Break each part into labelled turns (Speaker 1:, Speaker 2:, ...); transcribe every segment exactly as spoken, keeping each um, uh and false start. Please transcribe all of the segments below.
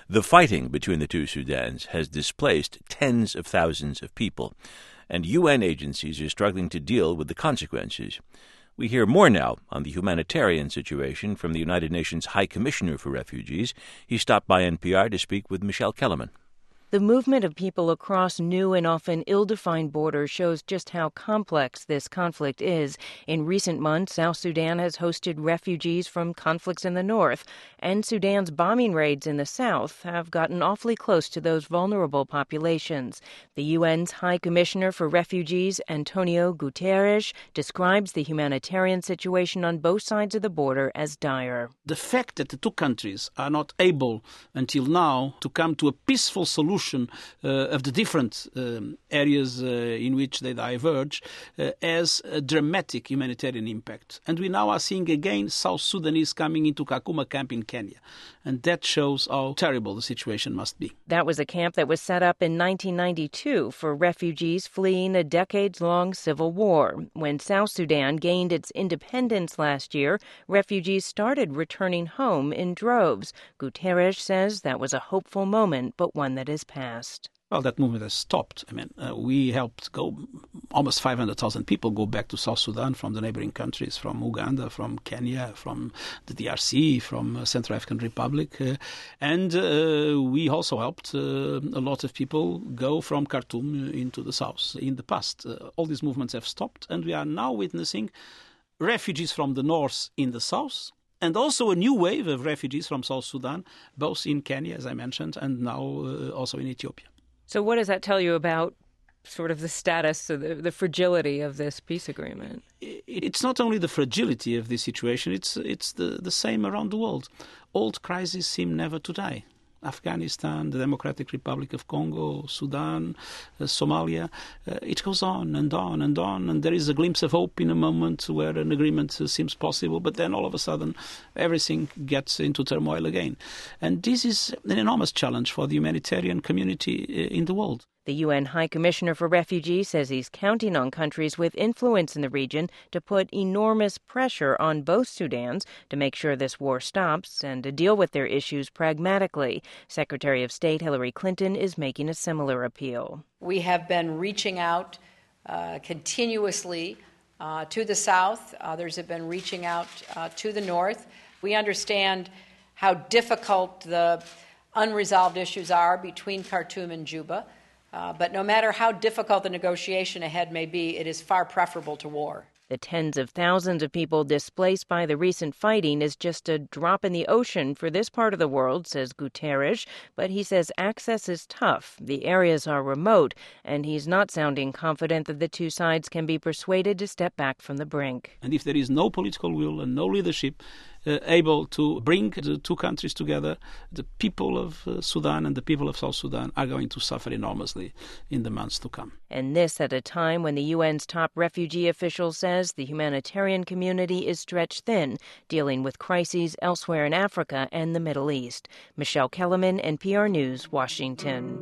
Speaker 1: The fighting between the two Sudans has displaced tens of thousands of people, and U N agencies are struggling to deal with the consequences. We hear more now on the humanitarian situation from the United Nations High Commissioner for Refugees. He stopped by N P R to speak with Michelle Kellerman.
Speaker 2: The movement of people across new and often ill-defined borders shows just how complex this conflict is. In recent months, South Sudan has hosted refugees from conflicts in the north, and Sudan's bombing raids in the south have gotten awfully close to those vulnerable populations. The U N's High Commissioner for Refugees, Antonio Guterres, describes the humanitarian situation on both sides of the border as dire.
Speaker 3: The fact that the two countries are not able until now to come to a peaceful solution Uh, of the different um, areas uh, in which they diverge uh, has a dramatic humanitarian impact. And we now are seeing again South Sudanese coming into Kakuma camp in Kenya. And that shows how terrible the situation must be.
Speaker 2: That was a camp that was set up in nineteen ninety-two for refugees fleeing a decades-long civil war. When South Sudan gained its independence last year, refugees started returning home in droves. Guterres says that was a hopeful moment, but one that is past.
Speaker 3: Well, that movement has stopped. I mean, uh, we helped go almost five hundred thousand people go back to South Sudan from the neighboring countries, from Uganda, from Kenya, from the D R C, from uh, Central African Republic. Uh, and uh, we also helped uh, a lot of people go from Khartoum into the south in the past. Uh, all these movements have stopped, and we are now witnessing refugees from the north in the south, and also a new wave of refugees from South Sudan, both in Kenya, as I mentioned, and now uh, also in Ethiopia.
Speaker 2: So what does that tell you about sort of the status, or the, the fragility of this peace agreement?
Speaker 3: It's not only the fragility of this situation, it's it's the, the same around the world. Old crises seem never to die. Afghanistan, the Democratic Republic of Congo, Sudan, uh, Somalia. Uh, it goes on and on and on, and there is a glimpse of hope in a moment where an agreement uh, seems possible, but then all of a sudden everything gets into turmoil again. And this is an enormous challenge for the humanitarian community uh, in the world.
Speaker 2: The U N High Commissioner for Refugees says he's counting on countries with influence in the region to put enormous pressure on both Sudans to make sure this war stops and to deal with their issues pragmatically. Secretary of State Hillary Clinton is making a similar appeal.
Speaker 4: We have been reaching out uh, continuously uh, to the south. Others have been reaching out uh, to the north. We understand how difficult the unresolved issues are between Khartoum and Juba. Uh, but no matter how difficult the negotiation ahead may be, it is far preferable to war.
Speaker 2: The tens of thousands of people displaced by the recent fighting is just a drop in the ocean for this part of the world, says Guterres. But he says access is tough, the areas are remote, and he's not sounding confident that the two sides can be persuaded to step back from the brink.
Speaker 3: And if there is no political will and no leadership uh, able to bring the two countries together, the people of uh, Sudan and the people of South Sudan are going to suffer enormously in the months to come.
Speaker 2: And this at a time when the U N's top refugee official says the humanitarian community is stretched thin, dealing with crises elsewhere in Africa and the Middle East. Michelle Kellerman, N P R News, Washington.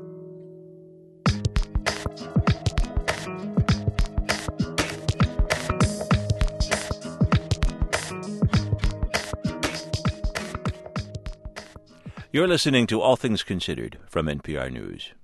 Speaker 1: You're listening to All Things Considered from N P R News.